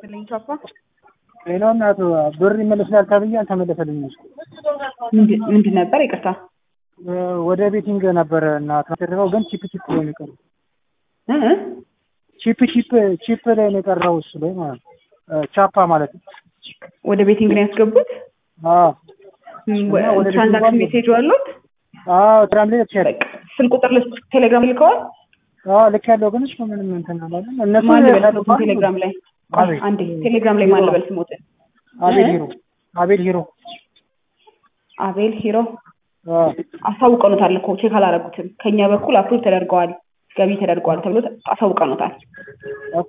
ይስጥልኝ ቻፓ ሌላውና ብር ይመለስላል ተብዬ አልተመለሰልኝም። ምንድን ነበር? ይቅርታ ወደ ቤቲንግ ነበር እና ተደረገው ግን ቺፕ ላይ ነው የቀረው። ቺፕ ላይ ነው የቀረው እሱ ላይ ማለት ነው። ቻፓ ማለት ነው። ወደ ቤቲንግ ነው ያስገቡት? አዎ። ትራንዛክሽን ሜሴጅ አሉት? አዎ ትራም ላይ ተቸገረ። ስልክ ቁጥር ቴሌግራም ልከዋል? አዎ ልክ ያለው ግን እሱ ምንም እንትን አላለም። እነሱ ቴሌግራም ላይ አንዴ ቴሌግራም ላይ ማን ልበል ስሞት? አቤል ሂሮ አሳውቀኑታል እኮ ቼክ አላረጉትም። ከኛ በኩል አፕሩቭ ተደርገዋል ገቢ ተደርገዋል ተብሎ አሳውቀኑታል።